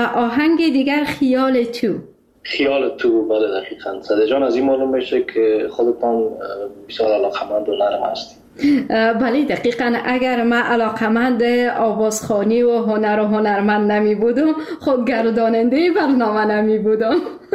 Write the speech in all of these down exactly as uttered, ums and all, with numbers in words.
آهنگ دیگر خیال تو. خیال تو، بله دقیقاً. صدیق جان از این معلوم میشه که خودتان بسیار علاقمند و نرم هستید. بله دقیقاً. اگر من علاقمند آوازخوانی و هنر و هنرمند نمی بودم خب گرداننده برنامه نمی بودم.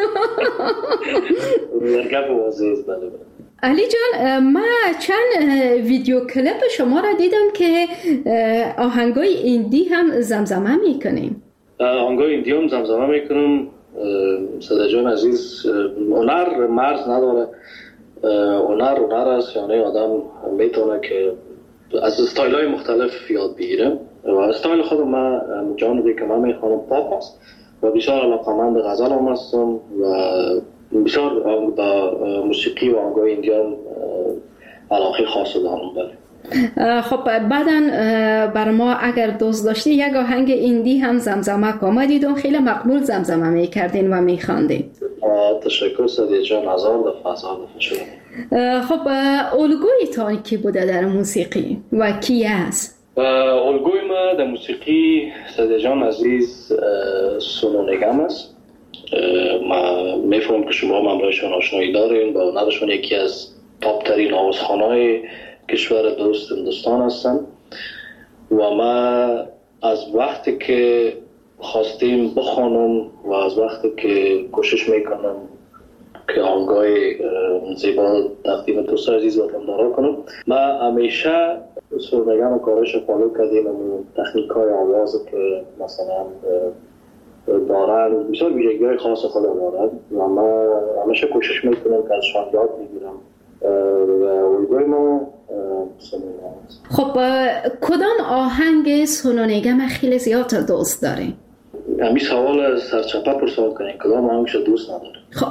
گپ واضحه است. بله بله. علی جان، من چند ویدیو کلیپ شما را دیدم که آهنگای ایندی هم زمزمه میکنیم. آهنگای ایندی هم زمزمه میکنم. صدیق جان عزیز، هنر مرز نداره. هنر هنر است، یعنی آدم میتونه که از استایل های مختلف یاد بگیره و استایل خودم من جانبی که من میخوانم پاپ است و بسیار علاقمند غزل هم هستم و بسیار با موسیقی و آهنگای ایندیان علاقه خاص دارم. بله. خب بعداً بر ما اگر دوست داشتی یک آهنگ ایندی هم زمزمه کن. دیدم خیلی مقبول زمزمه میکردین و میخواندین. تشکر صدیق جان، هزار دفعه هزار دفعه شده. خب الگویتان کی بوده در موسیقی و کی است؟ الگوی ما در موسیقی صدیق جان عزیز سونو نگم است. ما میفهمم که شما هم همراهشان آشنایی دارین. با هنرشون یکی از تاپ ترین آوازخوان‌های کشور دوست هندوستان هستن و ما از وقتی که خواستیم بخوانم و از وقتی که کوشش میکنم که آهنگای زیبا تقدیم دوست عزیز وطندارا کنم، ما همیشه سرنگم کارش فالو کردیم و تکنیک های آواز که مثلا دارن بسیار ویژگی‌های خاص خود دارن و ما همیشه کوشش میکنم که ازشان یاد بگیرم و الگوی ما سونونگم است. خب کدام آهنگ سونونگم خیلی زیاد دوست داری؟ همین سوال سرچپه پرسان کنین کدام آهنگش دوست نداره. خب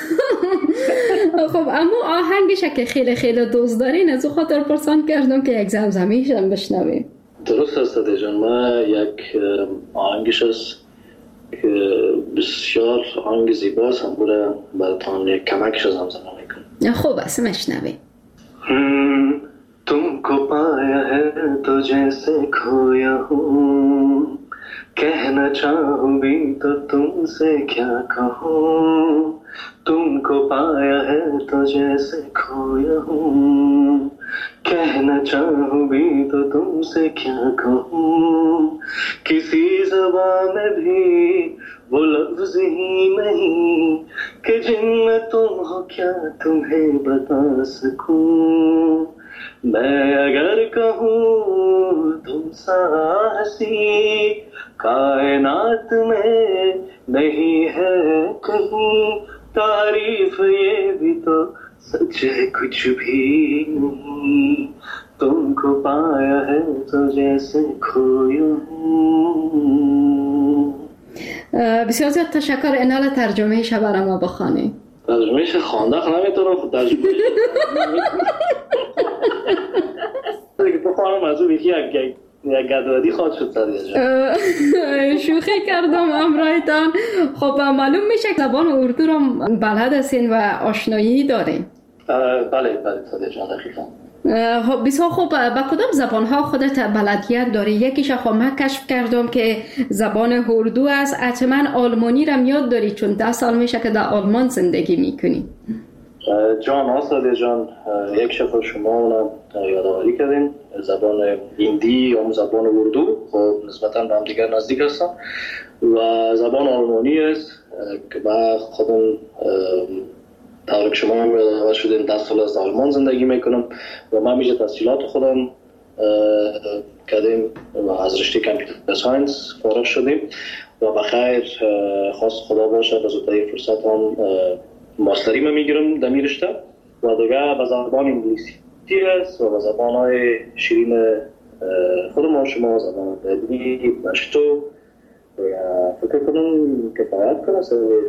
خب اما آهنگش که خیلی خیلی دوست دارین از او خاطر پرسان کردم که یک زمزمه‌ایش هم بشنویم. درست است صدیق جان. ما یک آهنگش است که بسیار آهنگ زیباست، هم بوده براتان یک کمکش زمزمه میکنم. خوب است مشنویم. तुमको पाया है तो जैसे खोया हूँ, कहना चाहूँ भी तो तुमसे क्या कहूँ. तुमको पाया है तो जैसे खोया हूँ, कहना चाहूँ भी तो तुमसे क्या कहूँ. किसी ज़बान में भी वो लफ्ज़ ही नहीं कि जिनमें तुम हो क्या तुम्हें बता सकूं. मैं अगर कहूँ तुम सा हंसी कायनात में नहीं है कहीं, तारीफ ये भी तो सच है कुछ भी नहीं. तुमको पाया है तो जैसे खोया हूँ. بسیار زیاد تشکر. اینال ترجمه ش برای ما بخوانی. ترجمه ش خوانده نمیتونم خود ترجمه دیگه بخوانم از اون یکی یک گدودی خواهد شد صدیق جان. شوخی کردم امرایتان. خب معلوم میشه که زبان اردو رو بلد هستین و آشنایی دارین. بله بله صدیق جان دقیقا. خب بسیار خوب. با کدام زبان‌ها خودت بلدیت داری؟ یکیش خب من کشف کردم که زبان اردو است. حتما آلمانی رو یاد داری چون ده سال میشه که در آلمان زندگی میکنی. جان آساده جان، یک شفر شما اونم یادآوری کردین. زبان هندی یا زبان اردو خب نسبتاً به هم دیگر نزدیک هستن و زبان آلمانی است که من خودم طور که شما هم یادآور شدین ده سال از آلمان زندگی میکنم و من میشه تحصیلات خودم کردیم و از رشته کامپیوتر ساینس فارغ شدیم و بخیر خواست خدا باشه به زودترین فرصت هم ماستری من میگیرم در می رشته و دیگه به زبان انگلیسی است و به زبان‌های شیرین خود ما شما زبان دادی مشتو فکر کنم کفایت کنه.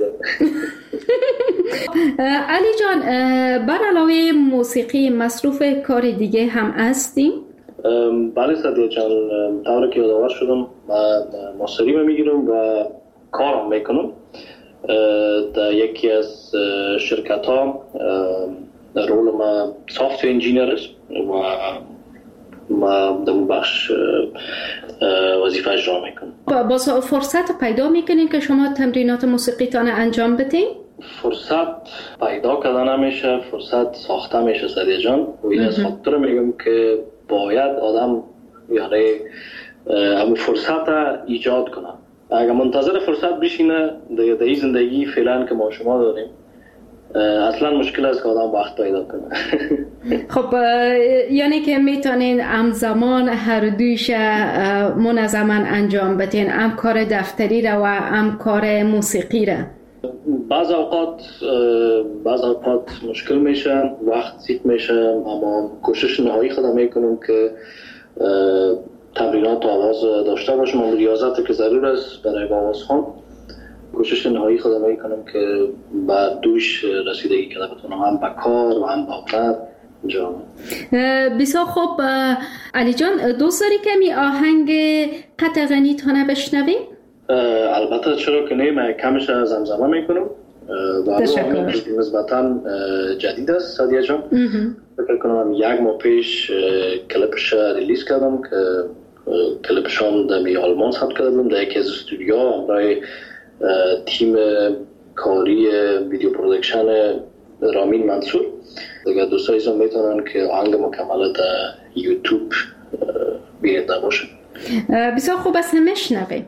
علی جان، بر علاوه موسیقی مصروف کار دیگه هم هستیم؟ بله صدیق جان، طوری که یادآور شدم من ماستری من میگیرم و کارم میکنم در یکی از شرکت ها. رول ما سافت انجینیر است و ما در بخش وظیفه اجرا میکنم. با فرصت پیدا میکنین که شما تمرینات موسیقیتان انجام بدین؟ فرصت پیدا کردن نمیشه، فرصت ساخته میشه سعدیه جان. و این از خاطر میگم که باید آدم یعنی همون فرصت ایجاد کنه. اگر منتظر فرصت بشینه در این زندگی فعلا که ما شما داریم اصلا مشکل است که آدم وقت پیدا کنه. خب یعنی که میتونین همزمان هر دویش منظما انجام بدین، هم کار دفتری را و هم کار موسیقی را؟ بعض اوقات بعض اوقات مشکل میشه، وقت زیاد میشه، اما کوشش نهایی خودم میکنم که تمرینات آواز داشته باشم و ریاضت که ضرور است برای آوازخوان. کوشش نهایی خودم میکنم که بعد دوش رسیدگی کرده بتونم هم با کار و هم با هنر انجام. بسیار خوب علی جان، دوست داری که می آهنگ قطع غنی تانه بشنویم؟ البته چرا که نه، من کمش زمزمه میکنم و آهنگ نسبتا جدید است سعدیه جان. فکر کنم یک ماه پیش کلیپش ریلیز کردم که کلیپشان در می آلمان ثبت کردم در یکی از استودیوها برای تیم کاری ویدیو پرودکشن رامین منصور. دیگه دوستای ایزان میتونن که آهنگ مکمل در یوتیوب بینیده باشه. بسیار خوب است، نمیشنویم.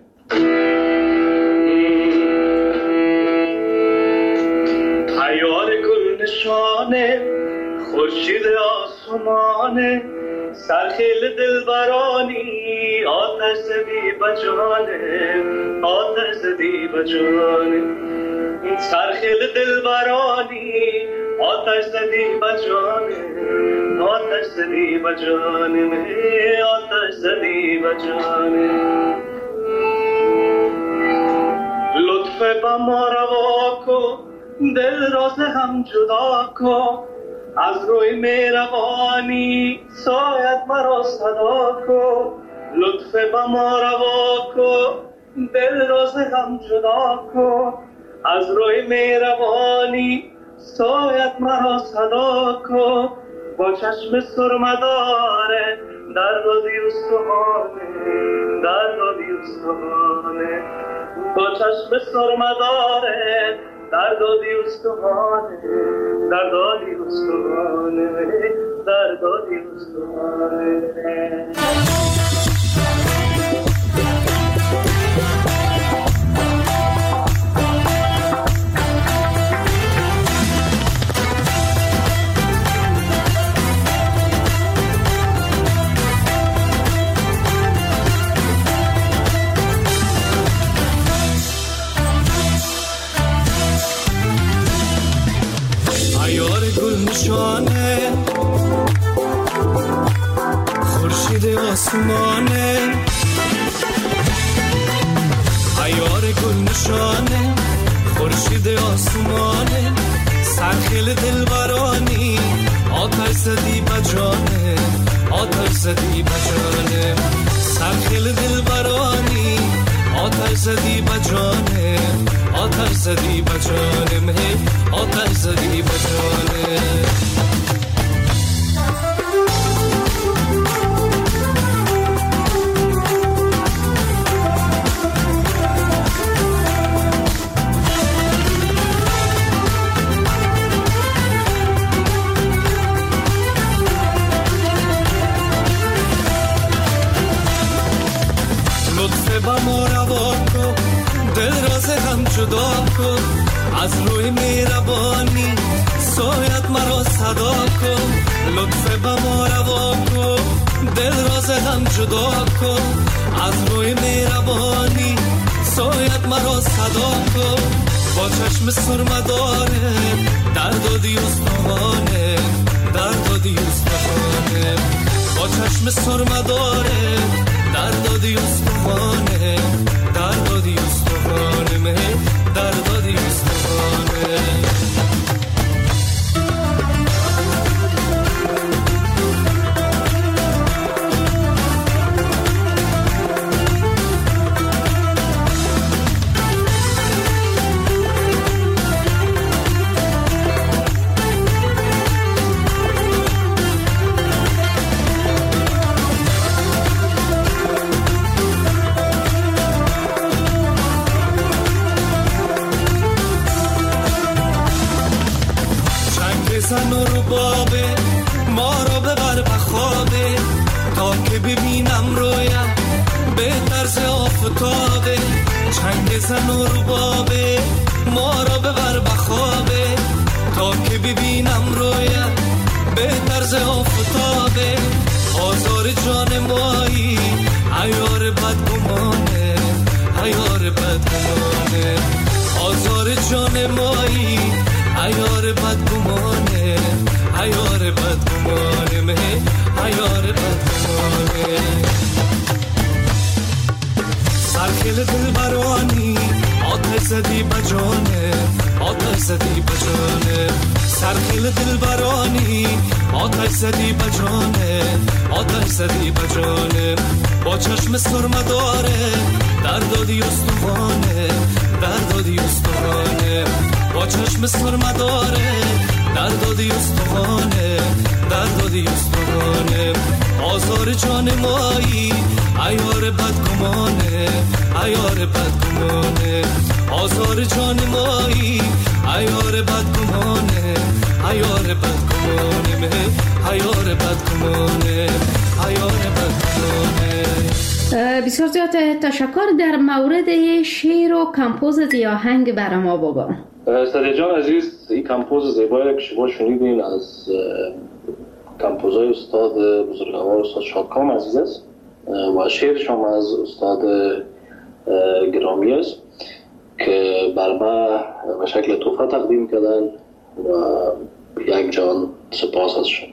تیار گل نشانه خورشید آسمانه سرخیل دلبرانی آتش زدی بجانه آتش زدی بجانه سرخیل دلبرانی آتش زدی بجانه آتش زدی بجانه آتش زدی بجانه لطف با ما روا کن دل راز هم جدا کن از روی مهربانی سایت مرا صدا کن لطف با ما روا کن دل راز هم جدا کن از روی مهربانی سایت مرا صدا کن با چشم سرمداره در دادی استخانه در دادی استخانه با چشم سرمداره در دادی استخانه در دادی استخانه در دادی استخانه. خورشید آسمانه عیار گل نشانه خورشید آسمانه سرخیل دلبرانی آتش زدی بجانه آتش زدی بجانه سرخیل دلبرانی آتش زدی بجانه آتش زدی بجانه آتش زدی بجانه. جدا کن از روی مهربانی سایت مرا صدا کن لطف به ما روا کن دل راز هم جدا کن از روی مهربانی سایت مرا صدا کن با چشم سرمداره در دادی استخانه در دادی استخانه با چشم سرمداره در دادی استخانه در دادی استخانه در دادی استخانه. بابه، ما رو ببر به خوابه تا که ببینم رویا به طرز آفتابه. چنگ زن و ربابه، ما رو ببر به خوابه تا که ببینم رویا به طرز آفتابه. آزار جان مایی عیار بدگمانه، عیار بدگمانه. آزار جان مایی عیار بدگمانه، عیار بدگمانه، مه عیار بدگمانه. سرخیل دل برانی آتش زدی بجانه، آتش زدی بجانه. سرخیل دل برانی آتش زدی بجانه، آتش زدی بجانه. با چشم سرمه داره در دادی استوانه، در دادی استوانه. با چشم سرمه داره در دادی استوانه، در دادی استوانه. آزار جان مایی عیار بدگمانه، عیار بدگمانه. آزار جان مایی عیار بدگمانه، عیار بدگمانه، مه عیار بدگمانه، عیار بدگمانه. بسیار زیاد تشکر. در مورد شعر و کمپوز یا آهنگ برای ما بگو. سادیا جان عزیز، این کمپوز زیبایی که شما شنیدین از کمپوزای استاد بزرگوار استاد شادکام عزیز است و شعرش هم از استاد گرامی است که بر ما به شکل تحفه تقدیم کردن و یک جان سپاس ازشون.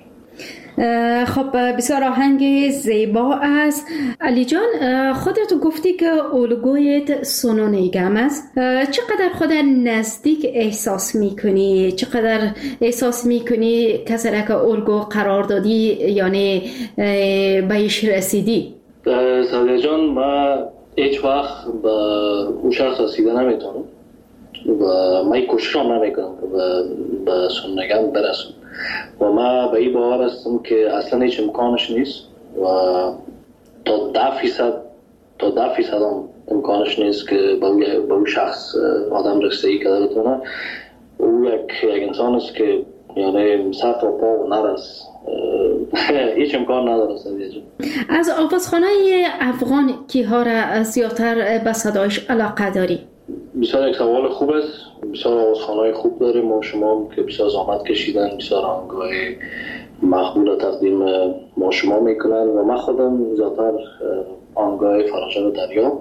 خب بسیار آهنگ زیبا است. علی جان، خودت گفتی که الگویت سونو نیگم است. چقدر خود نزدیک احساس میکنی؟ چقدر احساس میکنی کسی را که الگو قرار دادی یعنی بهش رسیدی؟ سادیا جان، ما هیچ وقت به اون شخص رسیده نمیتونم و من کوشش هم نمیکنم که به سونو نیگم برسم و ما به این باور هستم که اصلا هیچ امکانش نیست و تا ده فیصد تا ده فیصد هم امکانش نیست که به اون شخص آدم رسیدگی کرده بتونه. او یک یک انسان است که یعنی سر تا پا و نرس، هیچ امکان نداره. از آوازخوانه افغان کیها را زیادتر به صدایش علاقه داری؟ بسیار یک سوال خوب است. بسیار آوازخوان‌های خوب داریم ما شما که بسیار زحمت کشیدن، بسیار آهنگ‌های مقبول تقدیم ما شما میکنن و من خودم زیادتر آهنگ‌های فراجان دریا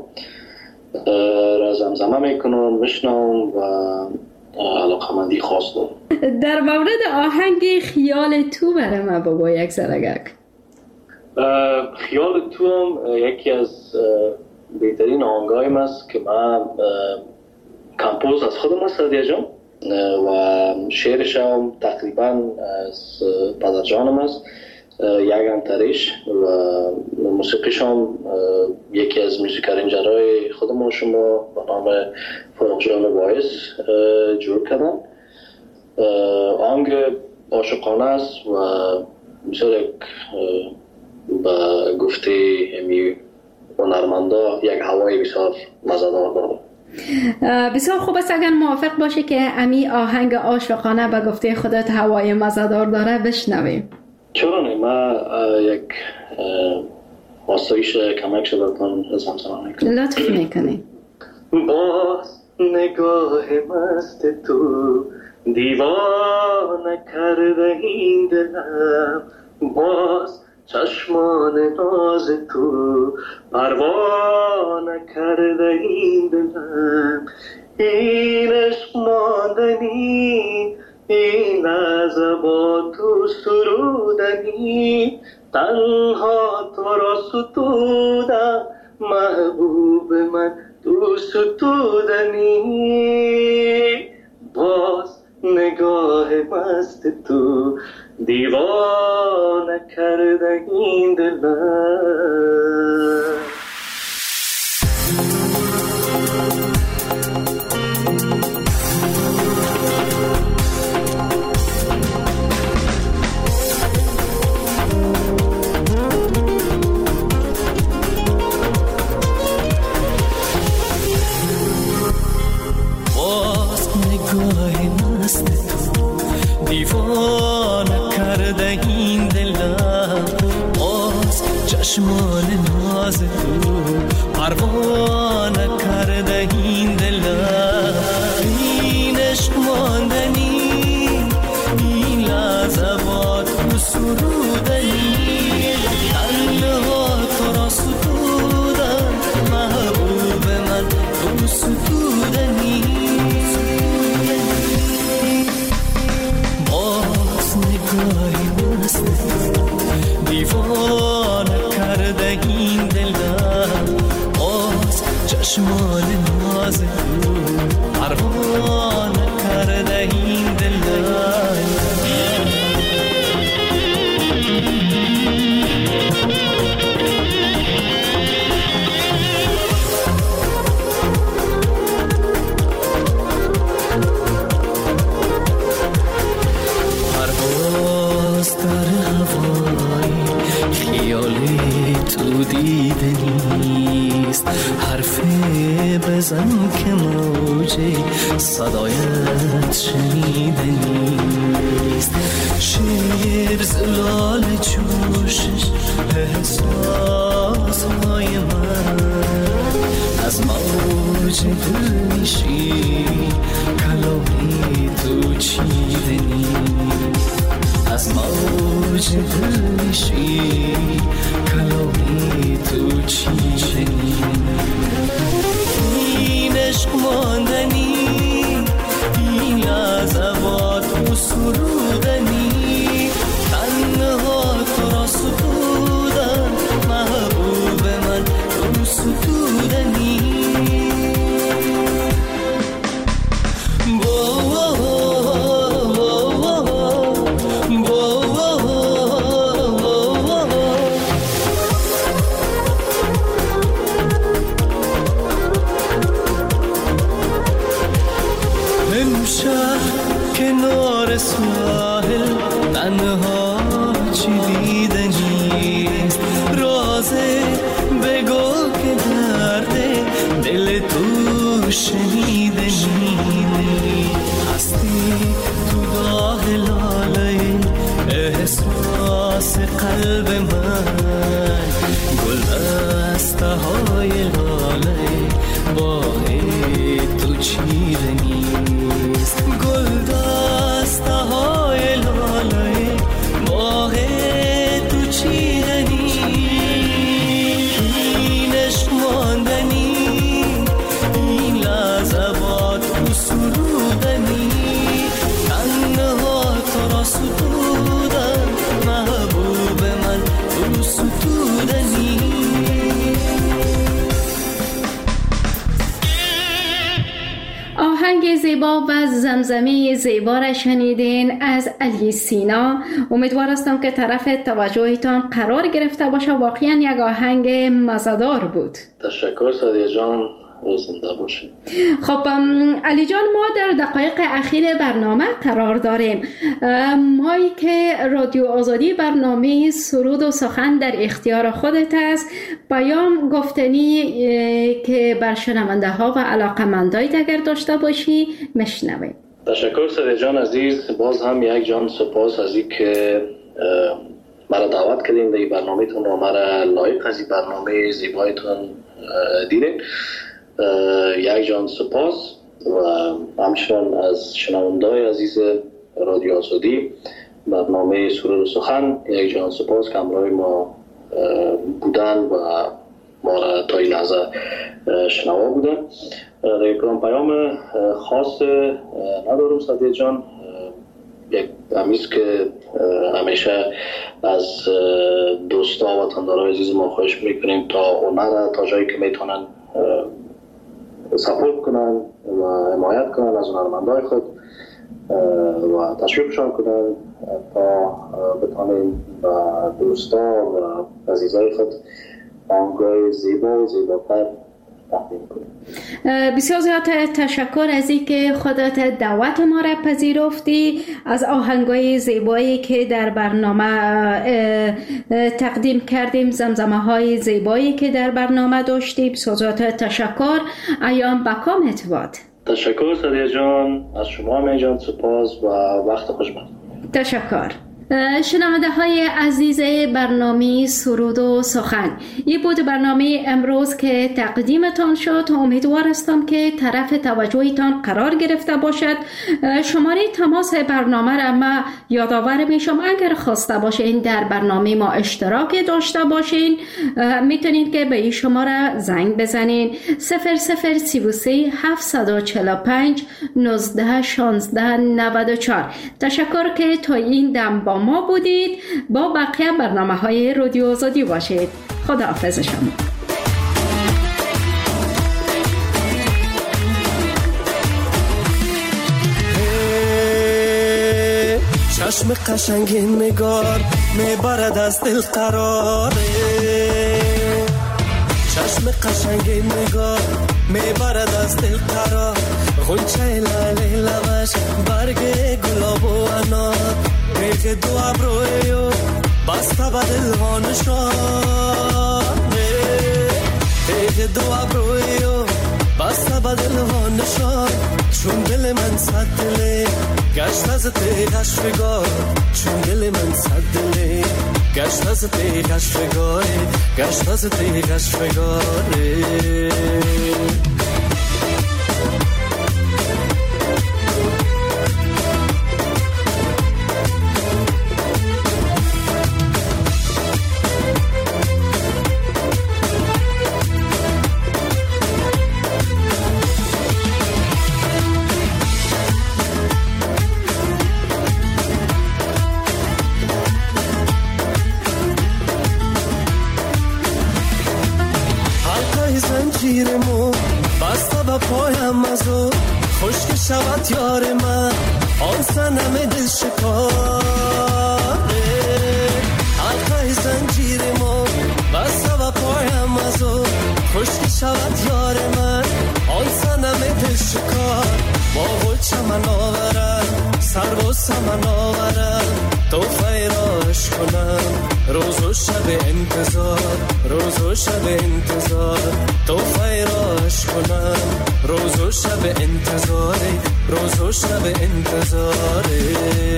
را زمزمه میکنم، میشنوم و علاقه‌مندی خاص دارم. در مورد آهنگ خیال تو برای من بگو یک سرگک. خیال تو هم یکی از بهترین آهنگایم است که من کمپوز از خودم است سادیا جان و شعرش هم تقریبا از پدر جانم است، یک انتریش و موسیقیش هم یکی از موسیقارنجرهای خود ما شما به نام فاروق جان وایس جور کردن. آهنگ عاشقانه است و بسیار یک به گفته امی هنرمندا یک هوای بسیار مزه‌دار داره. بسیار خوب است اگر موافق باشه که امی آهنگ عاشقانه به گفته خودت هوای مزه‌دار داره بشنویم. چرا نه؟ ما یک آسایش کمک شدتان زمزمه میکنم. لطف میکنی. باز نگاه مست تو دیوانه کرده این دلم، باز چشمان ناز تو پروانه کرده این دلم. این عشق ماندنی، این لحظه با تو سرودنی، تنها تو را ستودم محبوب من تو ستودنی. باز نگاه مست تو دیوانه کرده این دلم. دیوانه چشمان ناز تو پروانه کرده این دلم، این عشق ماندنی، این لحظات تو سرودنی، تنها تو را ستودن محبوب من تو ستودنی. باز نگاهی مست دیوانه کرده این دلم، باز چشمان ناز تو پروانه کرده این دلم. پرواز در هوای خیالی تو دیده نیست، حرفی بزن که موجه صدایت شنیده نیست. شیر زلال جوشش احساس های من، از موج دل میشی کلامی تو چیده نیست، از موج دل میشی کلامی تو چیده نیست. این عشق ماندنی، این لحظات تو سرودنی، تنها تو را ستودن محبوب من تو ستودنی. کنار ساحل تنها چی دیده نیست، رازه بگو که درد دل تو شنیده نیست. هستی تو داغ لاله احساس قلب من، گل دسته های لاله باه تو چیده نیست، گل دسته های لاله باه تو چیده نیست. این عشق ماندنی، این لحظات تو سرودنی، تنها تو را ستودن محبوب من تو ستودنی. آهنگ زیبا و زمزمه زیبا را شنیدین از علی سینا. امیدوار هستم که طرف توجهتان قرار گرفته باشه. واقعا یک آهنگ مزه‌دار بود. تشکر سادیه جان، زنده باشید. خب علی جان، ما در دقایق اخیر برنامه قرار داریم. مایی که رادیو آزادی برنامه سرود و سخن در اختیار خودت است، پیام گفتنی که بر شنونده ها و علاقمندایت اگر داشته باشی مشنویم. تشکر سادیه جان عزیز، باز هم یک جان سپاس از این که مرا دعوت کردین در این برنامه تون و مرا لایق از این برنامه زیبایتون دیدین. یک جان سپاس و همچنان از شنونده‌های عزیز رادیو آزادی برنامه سرود و سخن یک جان سپاس که همراه ما بودن و ما را تا این لحظه شنوا بودن. در یک پیام خاص ندارم سادیه جان، یک همیست که همیشه از دوستا و تندارای عزیز ما خواهش میکنیم تا هنر تا جایی که میتونن سپورت کنن و حمایت کنن از هنرمندای خود و تشویقشان کنن تا بتونیم و دوستا و عزیزای خود آهنگای زیبا و زیباتر تقدیم کنیم. بسیار زیاد تشکر از اینکه خودت دعوت ما را پذیرفتی، از آهنگای زیبایی که در برنامه تقدیم کردیم، زمزمه های زیبایی که در برنامه داشتیم. بسیار زیاد تشکر. ایام بکام اتواد. تشکر سادیه جان، از شما می جان سپاس و وقت خوش باد. تشکر. شنونده های عزیز برنامه سرود و سخن، این بود برنامه امروز که تقدیمتان شد. امیدوار هستم که طرف توجهتان قرار گرفته باشد. شماره تماس برنامه را ما یادآور میشم، اگر خواسته باشین در برنامه ما اشتراک داشته باشین میتونید که به این شماره زنگ بزنین صفر صفر سی و سه هفتصد و چهل و پنج نوزده شانزده نود و چهار. تشکر که تا این دم با ما بودید. با بقیه برنامه های رادیو آزادی باشید. خداحافظ شما. چشم قشنگ نگار میبرد از دل قراره، چشم قشنگ نگار میبرد از دل قرار، غنچه لاله لبش برگ گلاب و انار، ریخ دو ابرویو بسته به دل ها نشانه، ریخ دو ابرویو بسته به دل ها نشان، چون دل من صد دله گشت از تیغش فگار، چون دل من صد دله گشت از تیغش فگاره، گشت از تیغش فگاره. زنجیرمو بسته به پایم ازو، خشک شود یار من آن سنم دل شکاره، حلقه زنجیرمو بسته به پایم ازو، خشک شود یار من آن سنم دل شکار، با گل چمن آورم سر و سمن آورم، تو فیراش کنم روز و شب انتظار، روز و شب انتظار، تو فیراش کنم روز و شب انتظاره، روز و شب انتظاره.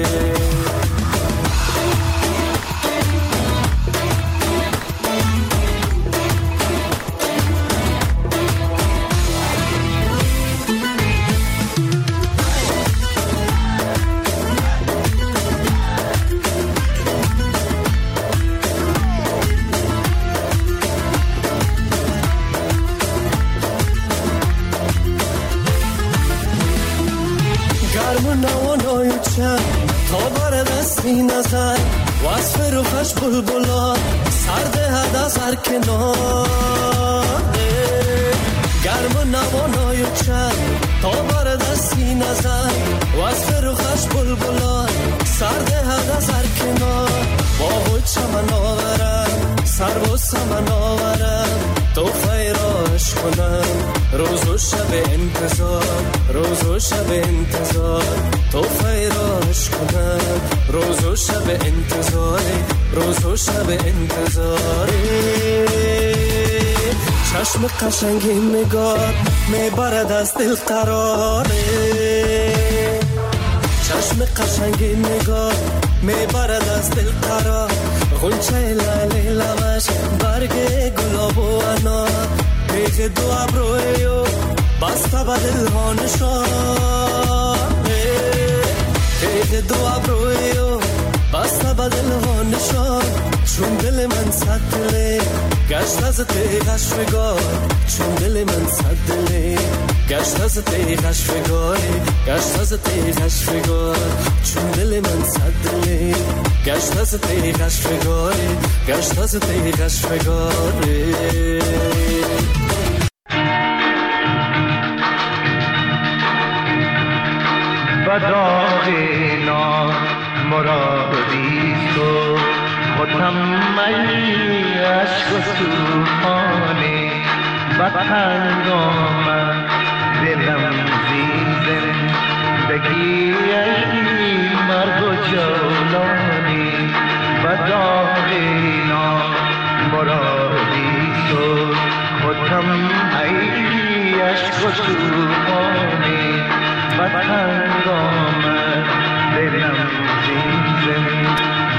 تا بر دستی نظر وصف روخش بلبلا سرده هد از هر کناره، گرم و نوانای چند تا بر دستی نظر وصف روخش بلبلا سرده هد از هر کنار، با چمن آورم سر و سمن آورم، تو فیراش کنم روز و شب انتظار، روز و شب انتظار، تو فیراش کنم روز و شب انتظاره، روز و شب انتظاره. چشم قشنگ نگار میبرد از دل قراره، چشم قشنگ نگار میبرد از دل قرار، غنچه لاله لبش برگ گلاب و انار، ریخ دو ابرویو بسته به دل ها نشانه، ریخ دو ابرویو بسته به دل ها نشان، چون دل من صد دله گشت از تیغش فگار، چون دل من صد دله گشت از تیغش فگاره، گشت از تیغش فگار، چون دل من صد دله گشت از تیغش فگاره، گشت از تیغش فگاره. بداغ نامرادی تو متملی عشق و توفانه، بطنگ آمد دلم زیزن بگی ای مرگ و جولانه، بداغ نامرادی تو متملی عشق و توفانه، بطنگ آمد دلم زیزن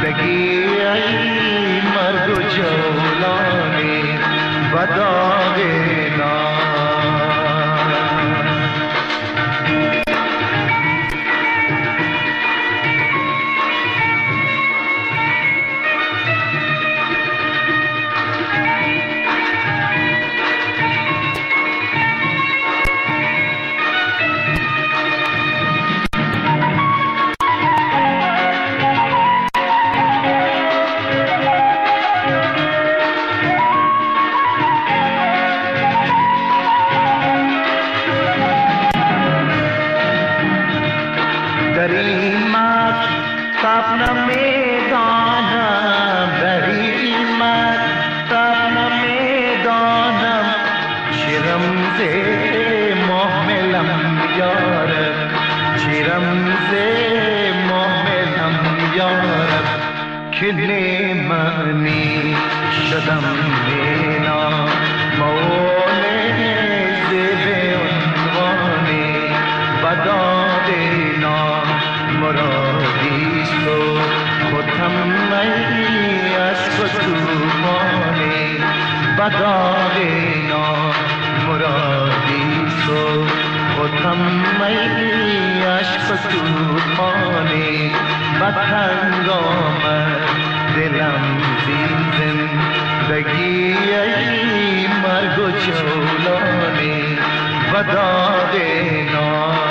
که نمانی شدم لیلا موله زیب عنوانی بداد نام مرادیست و خودم ای عشق و توفانی بداد نام مرادیست و خودم ای عشق و توفانی بدتنگ آمد دلم زین زندگی ای مرگ و جولانی بداد نام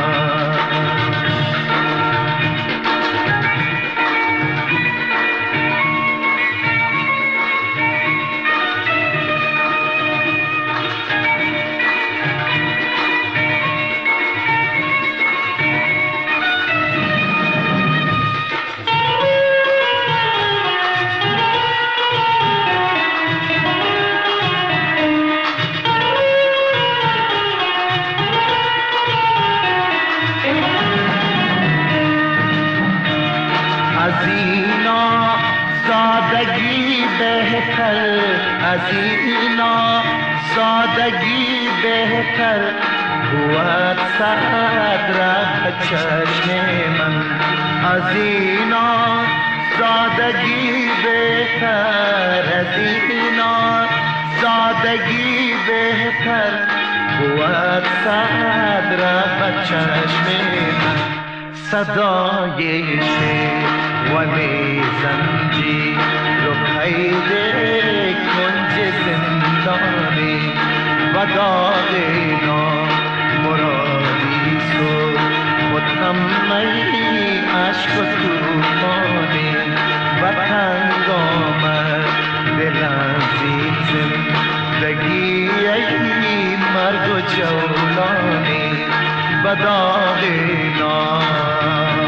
از اینا سادگی بهتر بود صد ره چشم من از اینا سادگی بهتر از اینا سادگی بهتر بود صد ره چشم من صدای ولی زنجیر رو قید کنج زندانی بداد نام مرادی سو خودم ای عشق و توفانی بدتنگ آمد دلم زین زندگی ای مرگ و جولانی بداد نام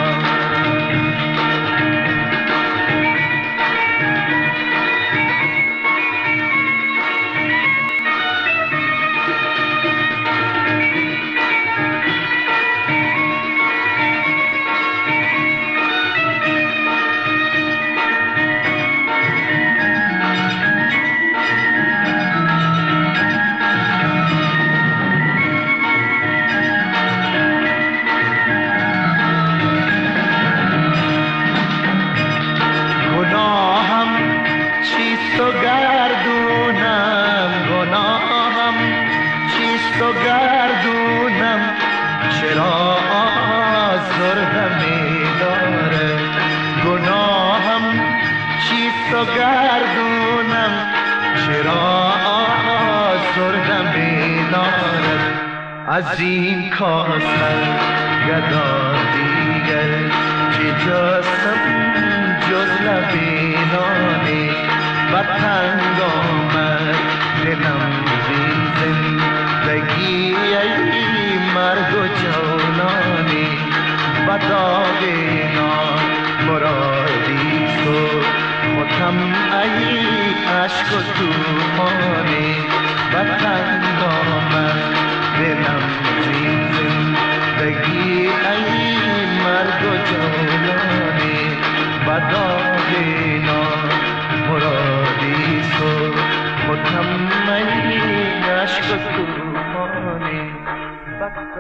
گردونم چرا آزردم بیدارد از این کاسر گدا دیگر چه جستم جز لبینانی بدتنگ آمد دلم زین زندگی ای مرگ و جولانی بداد نام مرادی تو خودم ای عشق و توفانی بدتنگ آمد دلم زین